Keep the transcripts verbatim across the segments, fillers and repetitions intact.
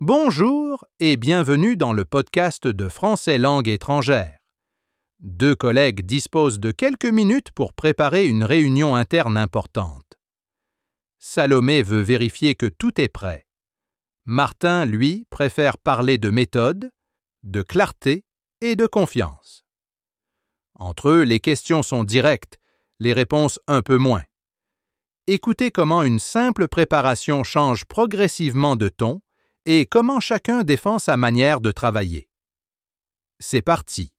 Bonjour et bienvenue dans le podcast de Français langue étrangère. Deux collègues disposent de quelques minutes pour préparer une réunion interne importante. Salomé veut vérifier que tout est prêt. Martin, lui, préfère parler de méthode, de clarté et de confiance. Entre eux, les questions sont directes, les réponses un peu moins. Écoutez comment une simple préparation change progressivement de ton et comment chacun défend sa manière de travailler. C'est parti.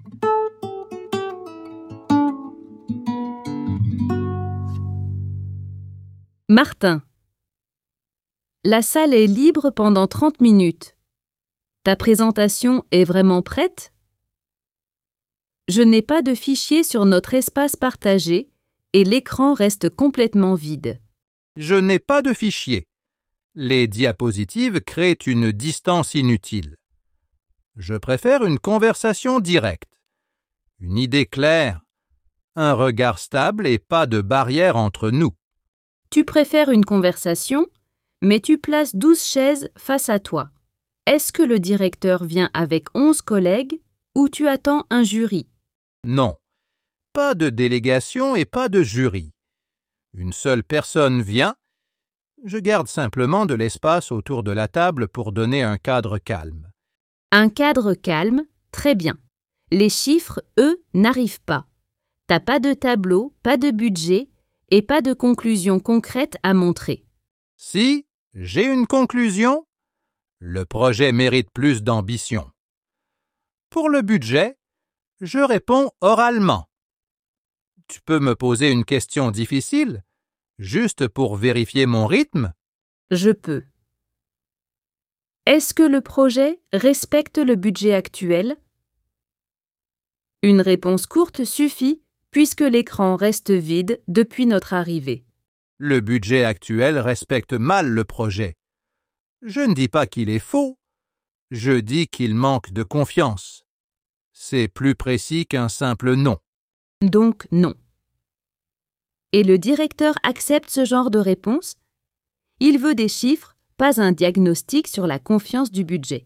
Martin. La salle est libre pendant trente minutes. Ta présentation est vraiment prête? Je n'ai pas de fichier sur notre espace partagé et l'écran reste complètement vide. Je n'ai pas de fichier. Les diapositives créent une distance inutile. Je préfère une conversation directe, une idée claire, un regard stable et pas de barrière entre nous. Tu préfères une conversation, mais tu places douze chaises face à toi. Est-ce que le directeur vient avec onze collègues ou tu attends un jury? Non, pas de délégation et pas de jury. Une seule personne vient. Je garde simplement de l'espace autour de la table pour donner un cadre calme. Un cadre calme, très bien. Les chiffres, eux, n'arrivent pas. T'as pas de tableau, pas de budget et pas de conclusion concrète à montrer. Si, j'ai une conclusion. Le projet mérite plus d'ambition. Pour le budget, je réponds oralement. Tu peux me poser une question difficile, juste pour vérifier mon rythme? Je peux. Est-ce que le projet respecte le budget actuel? Une réponse courte suffit puisque l'écran reste vide depuis notre arrivée. Le budget actuel respecte mal le projet. Je ne dis pas qu'il est faux, je dis qu'il manque de confiance. C'est plus précis qu'un simple non. Donc non. Et le directeur accepte ce genre de réponse? Il veut des chiffres, pas un diagnostic sur la confiance du budget.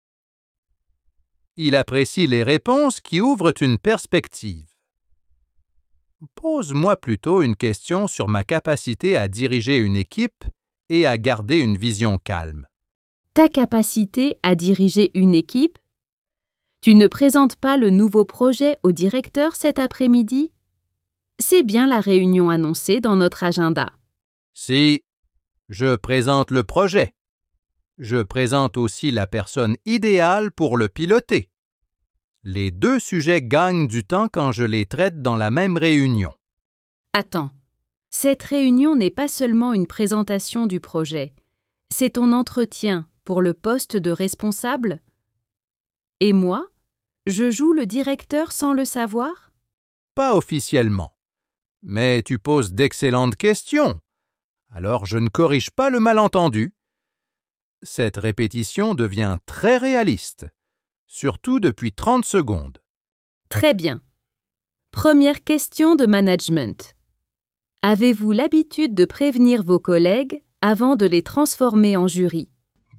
Il apprécie les réponses qui ouvrent une perspective. Pose-moi plutôt une question sur ma capacité à diriger une équipe et à garder une vision calme. Ta capacité à diriger une équipe? Tu ne présentes pas le nouveau projet au directeur cet après-midi? C'est bien la réunion annoncée dans notre agenda. Si, je présente le projet. Je présente aussi la personne idéale pour le piloter. Les deux sujets gagnent du temps quand je les traite dans la même réunion. Attends, cette réunion n'est pas seulement une présentation du projet, c'est ton entretien pour le poste de responsable? Et moi, je joue le directeur sans le savoir? Pas officiellement. Mais tu poses d'excellentes questions. Alors je ne corrige pas le malentendu. Cette répétition devient très réaliste, surtout depuis trente secondes. Très bien. Première question de management. Avez-vous l'habitude de prévenir vos collègues avant de les transformer en jury?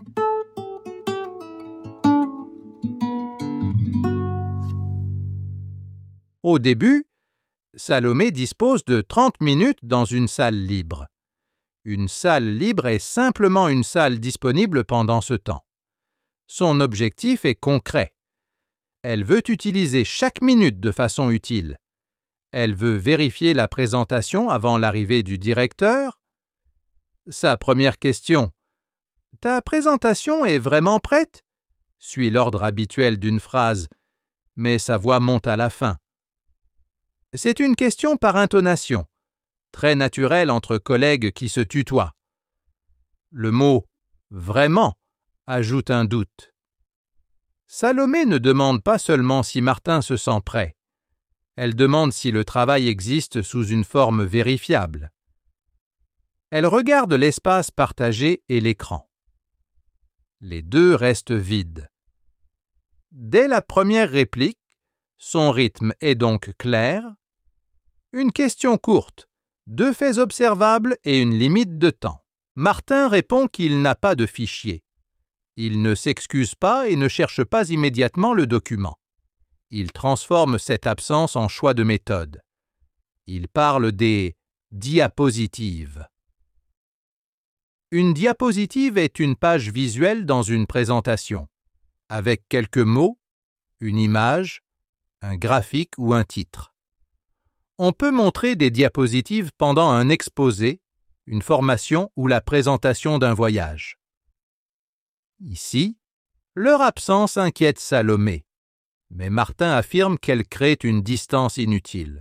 Au début, Salomé dispose de trente minutes dans une salle libre. Une salle libre est simplement une salle disponible pendant ce temps. Son objectif est concret. Elle veut utiliser chaque minute de façon utile. Elle veut vérifier la présentation avant l'arrivée du directeur. Sa première question. « Ta présentation est vraiment prête ?» suit l'ordre habituel d'une phrase, mais sa voix monte à la fin. C'est une question par intonation, très naturelle entre collègues qui se tutoient. Le mot « vraiment » ajoute un doute. Salomé ne demande pas seulement si Martin se sent prêt. Elle demande si le travail existe sous une forme vérifiable. Elle regarde l'espace partagé et l'écran. Les deux restent vides. Dès la première réplique, son rythme est donc clair. Une question courte, deux faits observables et une limite de temps. Martin répond qu'il n'a pas de fichier. Il ne s'excuse pas et ne cherche pas immédiatement le document. Il transforme cette absence en choix de méthode. Il parle des diapositives. Une diapositive est une page visuelle dans une présentation, avec quelques mots, une image, un graphique ou un titre. On peut montrer des diapositives pendant un exposé, une formation ou la présentation d'un voyage. Ici, leur absence inquiète Salomé, mais Martin affirme qu'elle crée une distance inutile.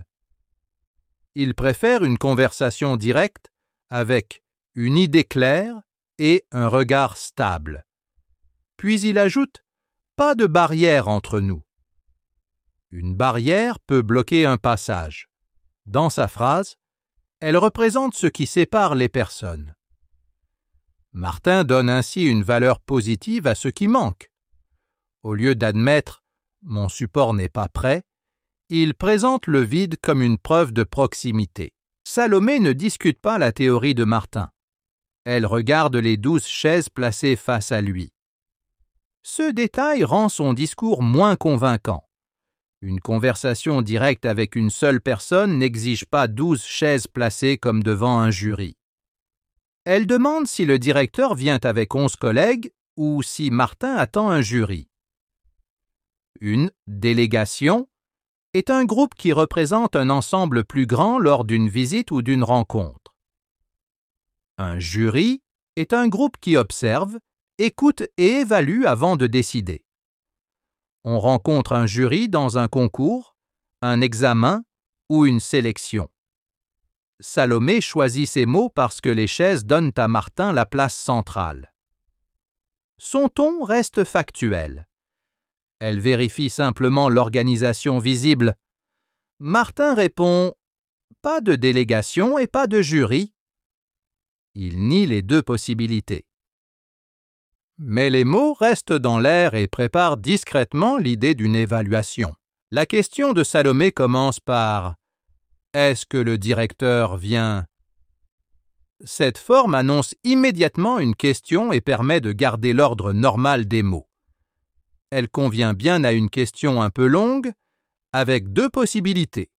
Il préfère une conversation directe avec une idée claire et un regard stable. Puis il ajoute « pas de barrière entre nous ». Une barrière peut bloquer un passage. Dans sa phrase, elle représente ce qui sépare les personnes. Martin donne ainsi une valeur positive à ce qui manque. Au lieu d'admettre « mon support n'est pas prêt », il présente le vide comme une preuve de proximité. Salomé ne discute pas la théorie de Martin. Elle regarde les douze chaises placées face à lui. Ce détail rend son discours moins convaincant. Une conversation directe avec une seule personne n'exige pas douze chaises placées comme devant un jury. Elle demande si le directeur vient avec onze collègues ou si Martin attend un jury. Une délégation est un groupe qui représente un ensemble plus grand lors d'une visite ou d'une rencontre. Un jury est un groupe qui observe, écoute et évalue avant de décider. On rencontre un jury dans un concours, un examen ou une sélection. Salomé choisit ces mots parce que les chaises donnent à Martin la place centrale. Son ton reste factuel. Elle vérifie simplement l'organisation visible. Martin répond « pas de délégation et pas de jury ». Il nie les deux possibilités. Mais les mots restent dans l'air et préparent discrètement l'idée d'une évaluation. La question de Salomé commence par « Est-ce que le directeur vient ?» Cette forme annonce immédiatement une question et permet de garder l'ordre normal des mots. Elle convient bien à une question un peu longue, avec deux possibilités.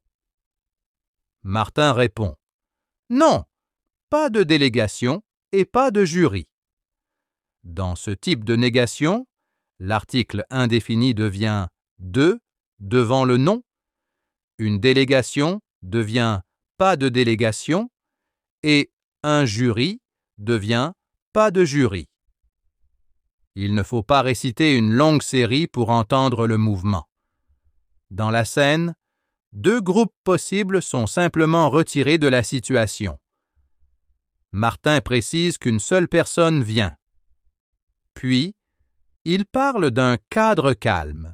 Martin répond « Non, pas de délégation et pas de jury ». Dans ce type de négation, l'article indéfini devient « de » devant le nom, une délégation devient « pas de délégation » et un jury devient « pas de jury ». Il ne faut pas réciter une longue série pour entendre le mouvement. Dans la scène, deux groupes possibles sont simplement retirés de la situation. Martin précise qu'une seule personne vient. Puis, il parle d'un cadre calme.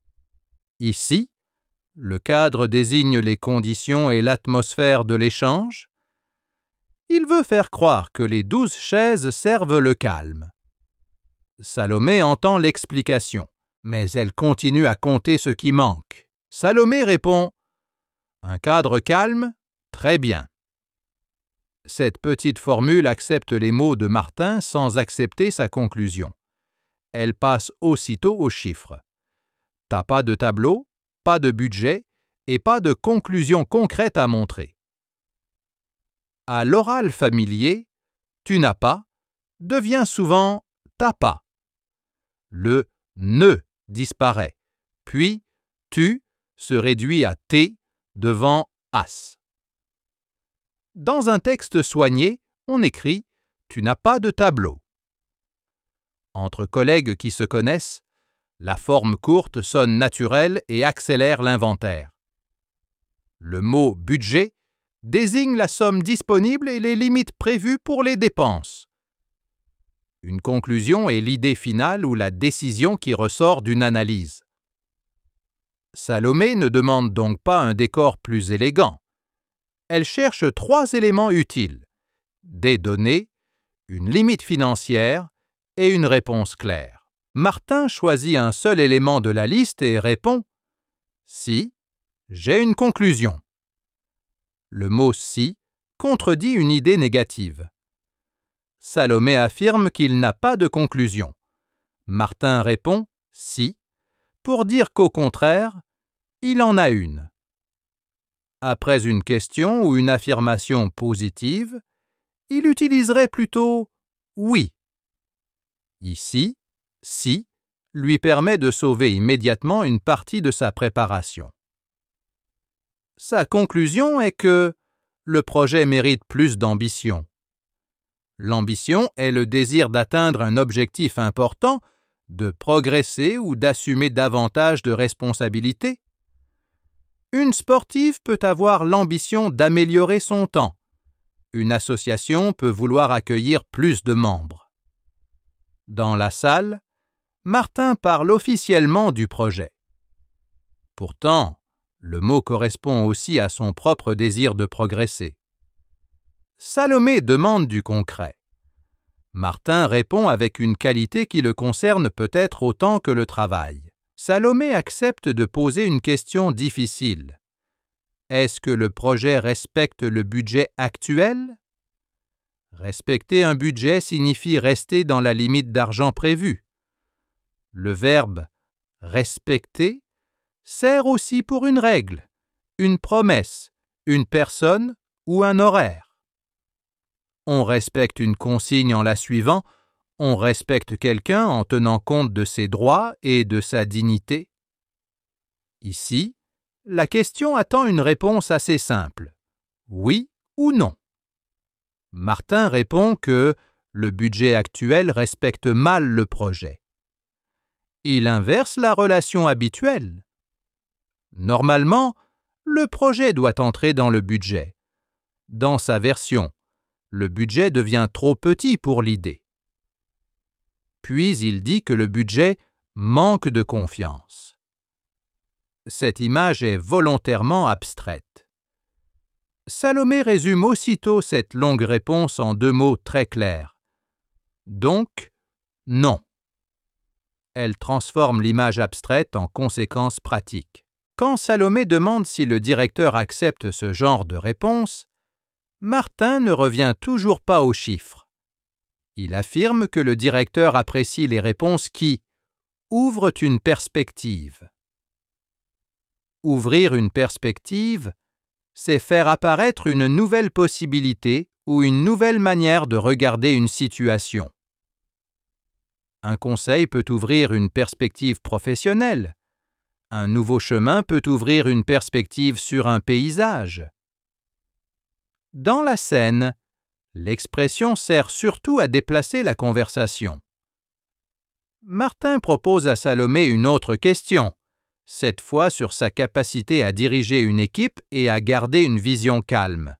Ici, le cadre désigne les conditions et l'atmosphère de l'échange. Il veut faire croire que les douze chaises servent le calme. Salomé entend l'explication, mais elle continue à compter ce qui manque. Salomé répond « Un cadre calme, très bien ». Cette petite formule accepte les mots de Martin sans accepter sa conclusion. Elle passe aussitôt aux chiffres. T'as pas de tableau, pas de budget et pas de conclusion concrète à montrer. À l'oral familier, tu n'as pas devient souvent t'as pas. Le ne disparaît, puis tu se réduit à t devant as. Dans un texte soigné, on écrit « Tu n'as pas de tableau ». Entre collègues qui se connaissent, la forme courte sonne naturelle et accélère l'inventaire. Le mot « budget » désigne la somme disponible et les limites prévues pour les dépenses. Une conclusion est l'idée finale ou la décision qui ressort d'une analyse. Salomé ne demande donc pas un décor plus élégant. Elle cherche trois éléments utiles, des données, une limite financière et une réponse claire. Martin choisit un seul élément de la liste et répond « Si, j'ai une conclusion ». Le mot « si » contredit une idée négative. Salomé affirme qu'il n'a pas de conclusion. Martin répond « si » pour dire qu'au contraire, il en a une. Après une question ou une affirmation positive, il utiliserait plutôt « oui ». Ici, « si » lui permet de sauver immédiatement une partie de sa préparation. Sa conclusion est que le projet mérite plus d'ambition. L'ambition est le désir d'atteindre un objectif important, de progresser ou d'assumer davantage de responsabilités. Une sportive peut avoir l'ambition d'améliorer son temps. Une association peut vouloir accueillir plus de membres. Dans la salle, Martin parle officiellement du projet. Pourtant, le mot correspond aussi à son propre désir de progresser. Salomé demande du concret. Martin répond avec une qualité qui le concerne peut-être autant que le travail. Salomé accepte de poser une question difficile. Est-ce que le projet respecte le budget actuel? Respecter un budget signifie rester dans la limite d'argent prévue. Le verbe « respecter » sert aussi pour une règle, une promesse, une personne ou un horaire. On respecte une consigne en la suivant, on respecte quelqu'un en tenant compte de ses droits et de sa dignité. Ici, la question attend une réponse assez simple, oui ou non. Martin répond que le budget actuel respecte mal le projet. Il inverse la relation habituelle. Normalement, le projet doit entrer dans le budget. Dans sa version, le budget devient trop petit pour l'idée. Puis il dit que le budget manque de confiance. Cette image est volontairement abstraite. Salomé résume aussitôt cette longue réponse en deux mots très clairs. Donc, non. Elle transforme l'image abstraite en conséquence pratique. Quand Salomé demande si le directeur accepte ce genre de réponse, Martin ne revient toujours pas aux chiffres. Il affirme que le directeur apprécie les réponses qui ouvrent une perspective. Ouvrir une perspective, c'est faire apparaître une nouvelle possibilité ou une nouvelle manière de regarder une situation. Un conseil peut ouvrir une perspective professionnelle. Un nouveau chemin peut ouvrir une perspective sur un paysage. Dans la scène, l'expression sert surtout à déplacer la conversation. Martin propose à Salomé une autre question, cette fois sur sa capacité à diriger une équipe et à garder une vision calme.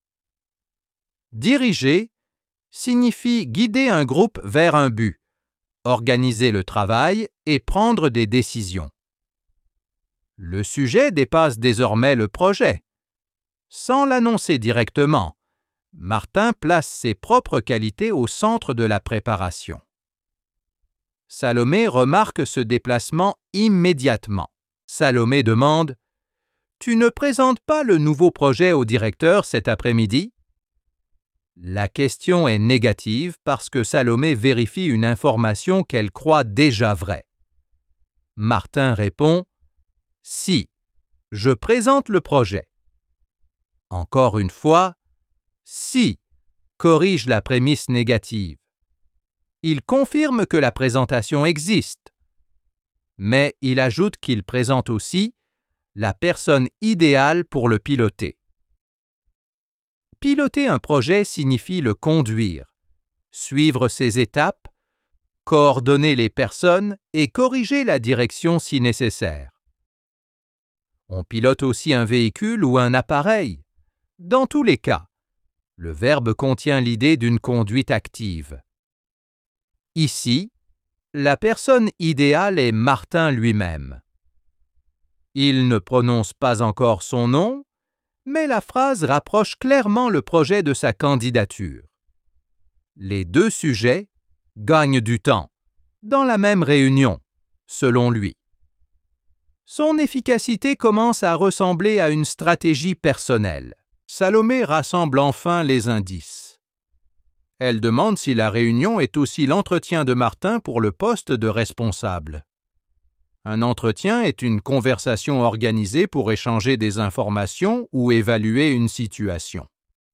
Diriger signifie guider un groupe vers un but, organiser le travail et prendre des décisions. Le sujet dépasse désormais le projet. Sans l'annoncer directement, Martin place ses propres qualités au centre de la préparation. Salomé remarque ce déplacement immédiatement. Salomé demande « Tu ne présentes pas le nouveau projet au directeur cet après-midi » La question est négative parce que Salomé vérifie une information qu'elle croit déjà vraie. Martin répond « Si, je présente le projet ». Encore une fois, « si » corrige la prémisse négative. Il confirme que la présentation existe, mais il ajoute qu'il présente aussi la personne idéale pour le piloter. Piloter un projet signifie le conduire, suivre ses étapes, coordonner les personnes et corriger la direction si nécessaire. On pilote aussi un véhicule ou un appareil. Dans tous les cas, le verbe contient l'idée d'une conduite active. Ici, la personne idéale est Martin lui-même. Il ne prononce pas encore son nom, mais la phrase rapproche clairement le projet de sa candidature. Les deux sujets gagnent du temps, dans la même réunion, selon lui. Son efficacité commence à ressembler à une stratégie personnelle. Salomé rassemble enfin les indices. Elle demande si la réunion est aussi l'entretien de Martin pour le poste de responsable. Un entretien est une conversation organisée pour échanger des informations ou évaluer une situation.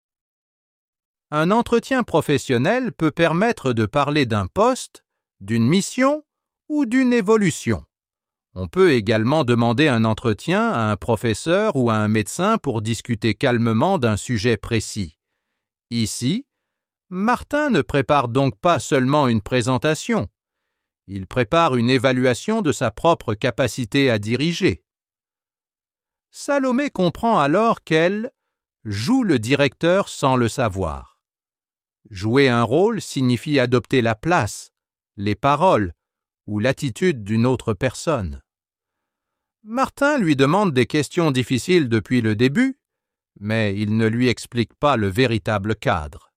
Un entretien professionnel peut permettre de parler d'un poste, d'une mission ou d'une évolution. On peut également demander un entretien à un professeur ou à un médecin pour discuter calmement d'un sujet précis. Ici, Martin ne prépare donc pas seulement une présentation. Il prépare une évaluation de sa propre capacité à diriger. Salomé comprend alors qu'elle joue le directeur sans le savoir. Jouer un rôle signifie adopter la place, les paroles ou l'attitude d'une autre personne. Martin lui demande des questions difficiles depuis le début, mais il ne lui explique pas le véritable cadre.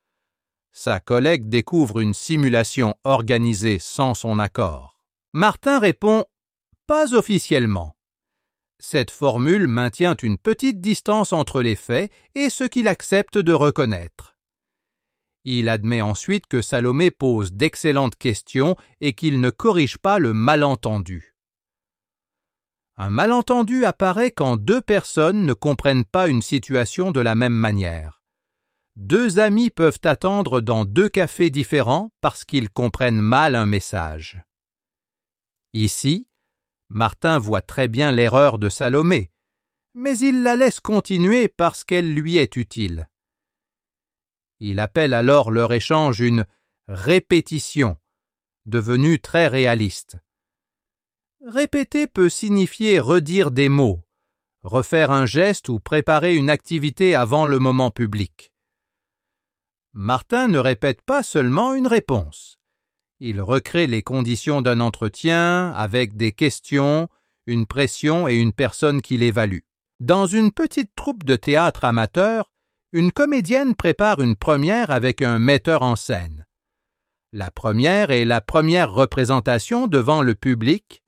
Sa collègue découvre une simulation organisée sans son accord. Martin répond « pas officiellement ». Cette formule maintient une petite distance entre les faits et ce qu'il accepte de reconnaître. Il admet ensuite que Salomé pose d'excellentes questions et qu'il ne corrige pas le malentendu. Un malentendu apparaît quand deux personnes ne comprennent pas une situation de la même manière. Deux amis peuvent attendre dans deux cafés différents parce qu'ils comprennent mal un message. Ici, Martin voit très bien l'erreur de Salomé, mais il la laisse continuer parce qu'elle lui est utile. Il appelle alors leur échange une répétition, devenue très réaliste. Répéter peut signifier redire des mots, refaire un geste ou préparer une activité avant le moment public. Martin ne répète pas seulement une réponse. Il recrée les conditions d'un entretien avec des questions, une pression et une personne qui l'évalue. Dans une petite troupe de théâtre amateur, une comédienne prépare une première avec un metteur en scène. La première est la première représentation devant le public.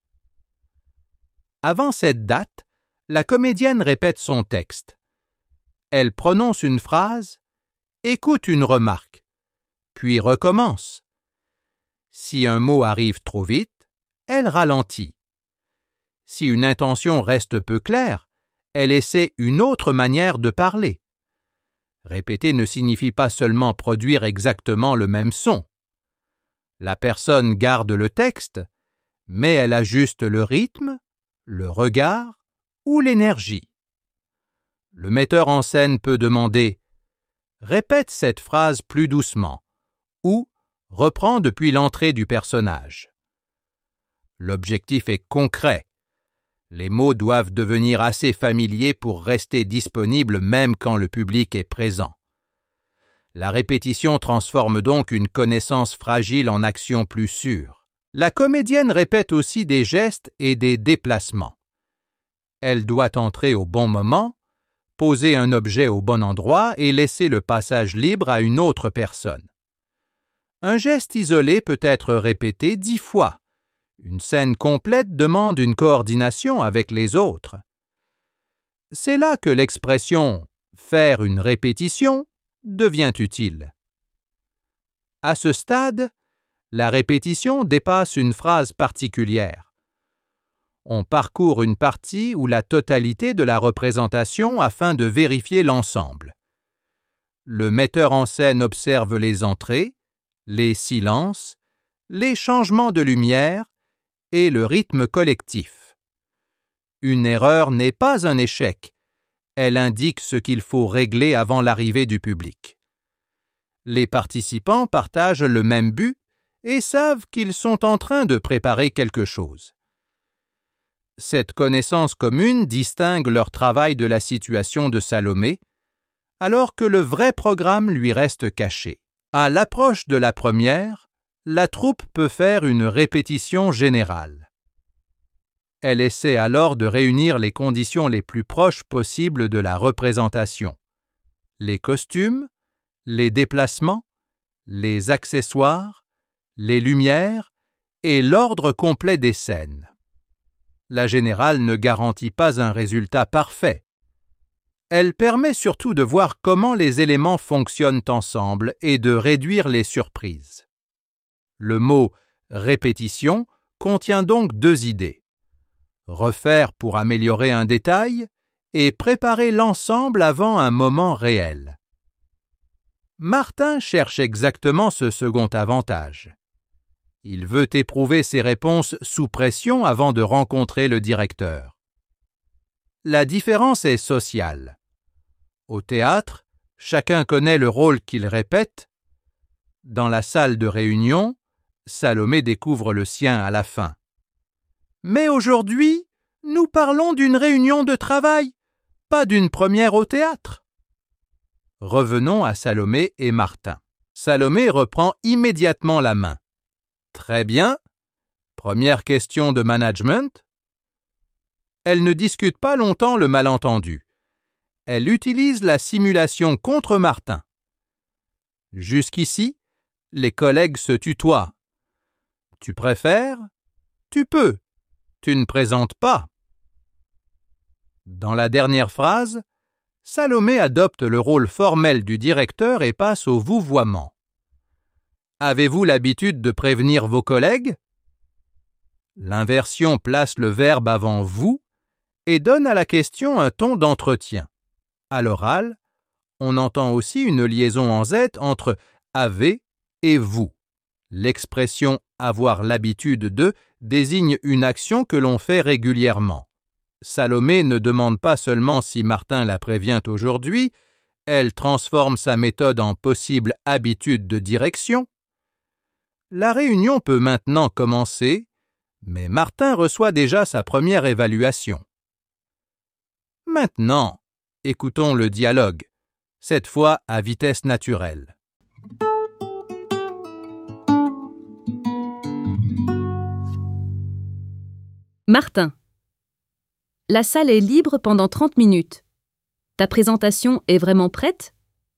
Avant cette date, la comédienne répète son texte. Elle prononce une phrase, écoute une remarque, puis recommence. Si un mot arrive trop vite, elle ralentit. Si une intention reste peu claire, elle essaie une autre manière de parler. Répéter ne signifie pas seulement produire exactement le même son. La personne garde le texte, mais elle ajuste le rythme, le regard ou l'énergie. Le metteur en scène peut demander « Répète cette phrase plus doucement » ou « Reprends depuis l'entrée du personnage ». L'objectif est concret. Les mots doivent devenir assez familiers pour rester disponibles même quand le public est présent. La répétition transforme donc une connaissance fragile en action plus sûre. La comédienne répète aussi des gestes et des déplacements. Elle doit entrer au bon moment, poser un objet au bon endroit et laisser le passage libre à une autre personne. Un geste isolé peut être répété dix fois. Une scène complète demande une coordination avec les autres. C'est là que l'expression « faire une répétition » devient utile. À ce stade, la répétition dépasse une phrase particulière. On parcourt une partie ou la totalité de la représentation afin de vérifier l'ensemble. Le metteur en scène observe les entrées, les silences, les changements de lumière et le rythme collectif. Une erreur n'est pas un échec. Elle indique ce qu'il faut régler avant l'arrivée du public. Les participants partagent le même but et savent qu'ils sont en train de préparer quelque chose. Cette connaissance commune distingue leur travail de la situation de Salomé, alors que le vrai programme lui reste caché. À l'approche de la première, la troupe peut faire une répétition générale. Elle essaie alors de réunir les conditions les plus proches possibles de la représentation. Les costumes, les déplacements, les accessoires, les lumières et l'ordre complet des scènes. La générale ne garantit pas un résultat parfait. Elle permet surtout de voir comment les éléments fonctionnent ensemble et de réduire les surprises. Le mot « répétition » contient donc deux idées. Refaire pour améliorer un détail et préparer l'ensemble avant un moment réel. Martin cherche exactement ce second avantage. Il veut éprouver ses réponses sous pression avant de rencontrer le directeur. La différence est sociale. Au théâtre, chacun connaît le rôle qu'il répète. Dans la salle de réunion, Salomé découvre le sien à la fin. Mais aujourd'hui, nous parlons d'une réunion de travail, pas d'une première au théâtre. Revenons à Salomé et Martin. Salomé reprend immédiatement la main. Très bien. Première question de management. Elle ne discute pas longtemps le malentendu. Elle utilise la simulation contre Martin. Jusqu'ici, les collègues se tutoient. Tu préfères? Tu peux. Tu ne présentes pas. Dans la dernière phrase, Salomé adopte le rôle formel du directeur et passe au vouvoiement. Avez-vous l'habitude de prévenir vos collègues? L'inversion place le verbe avant vous et donne à la question un ton d'entretien. À l'oral, on entend aussi une liaison en Z entre « avez » et « vous ». L'expression « avoir l'habitude de » désigne une action que l'on fait régulièrement. Salomé ne demande pas seulement si Martin la prévient aujourd'hui, elle transforme sa méthode en possible habitude de direction. La réunion peut maintenant commencer, mais Martin reçoit déjà sa première évaluation. Maintenant, écoutons le dialogue, cette fois à vitesse naturelle. Martin. La salle est libre pendant trente minutes. Ta présentation est vraiment prête?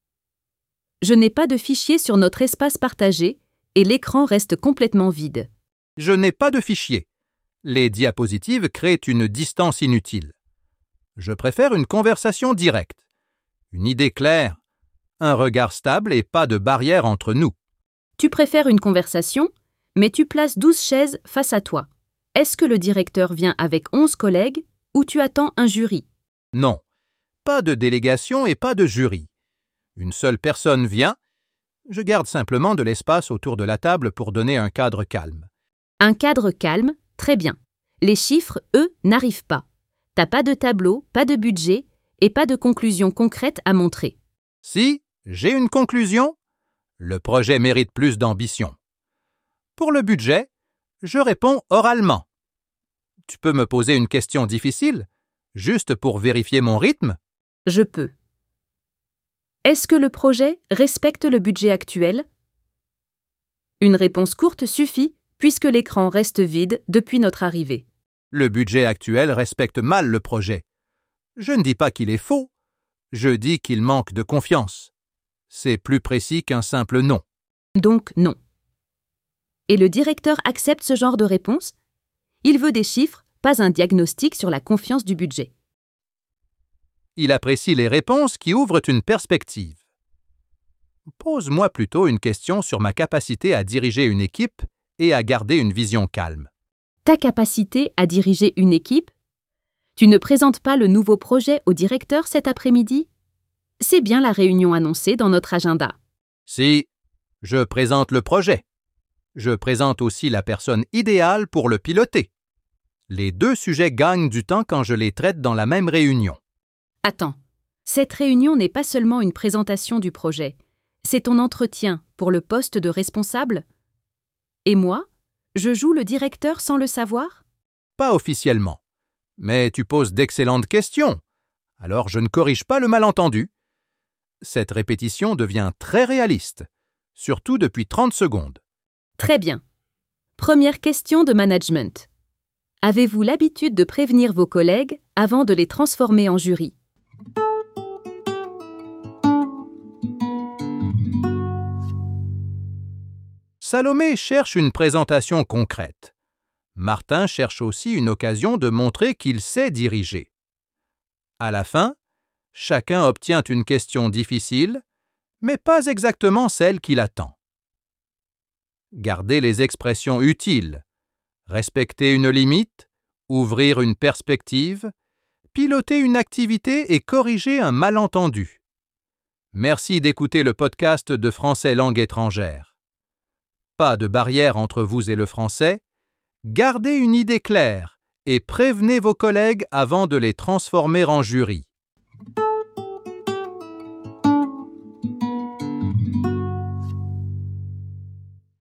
Je n'ai pas de fichier sur notre espace partagé et l'écran reste complètement vide. Je n'ai pas de fichier. Les diapositives créent une distance inutile. Je préfère une conversation directe, une idée claire, un regard stable et pas de barrière entre nous. Tu préfères une conversation, mais tu places douze chaises face à toi. Est-ce que le directeur vient avec onze collègues ou tu attends un jury? Non, pas de délégation et pas de jury. Une seule personne vient. Je garde simplement de l'espace autour de la table pour donner un cadre calme. Un cadre calme, très bien. Les chiffres, eux, n'arrivent pas. T'as pas de tableau, pas de budget et pas de conclusion concrète à montrer. Si, j'ai une conclusion. Le projet mérite plus d'ambition. Pour le budget, je réponds oralement. Tu peux me poser une question difficile, juste pour vérifier mon rythme? Je peux. Est-ce que le projet respecte le budget actuel? Une réponse courte suffit, puisque l'écran reste vide depuis notre arrivée. Le budget actuel respecte mal le projet. Je ne dis pas qu'il est faux, je dis qu'il manque de confiance. C'est plus précis qu'un simple non. Donc non. Et le directeur accepte ce genre de réponse? Il veut des chiffres, pas un diagnostic sur la confiance du budget. Il apprécie les réponses qui ouvrent une perspective. Pose-moi plutôt une question sur ma capacité à diriger une équipe et à garder une vision calme. Ta capacité à diriger une équipe? Tu ne présentes pas le nouveau projet au directeur cet après-midi? C'est bien la réunion annoncée dans notre agenda. Si, je présente le projet. Je présente aussi la personne idéale pour le piloter. Les deux sujets gagnent du temps quand je les traite dans la même réunion. Attends, cette réunion n'est pas seulement une présentation du projet, c'est ton entretien pour le poste de responsable? Et moi, je joue le directeur sans le savoir? Pas officiellement. Mais tu poses d'excellentes questions. Alors je ne corrige pas le malentendu. Cette répétition devient très réaliste, surtout depuis trente secondes. Très bien. Première question de management. Avez-vous l'habitude de prévenir vos collègues avant de les transformer en jury? Salomé cherche une présentation concrète. Martin cherche aussi une occasion de montrer qu'il sait diriger. À la fin, Chacun obtient une question difficile, mais pas exactement celle qu'il attend. Gardez les expressions utiles. Respecter une limite, ouvrir une perspective, piloter une activité et corriger un malentendu. Merci d'écouter le podcast de Français Langue étrangère. Pas de barrière entre vous et le français. Gardez une idée claire et prévenez vos collègues avant de les transformer en jury.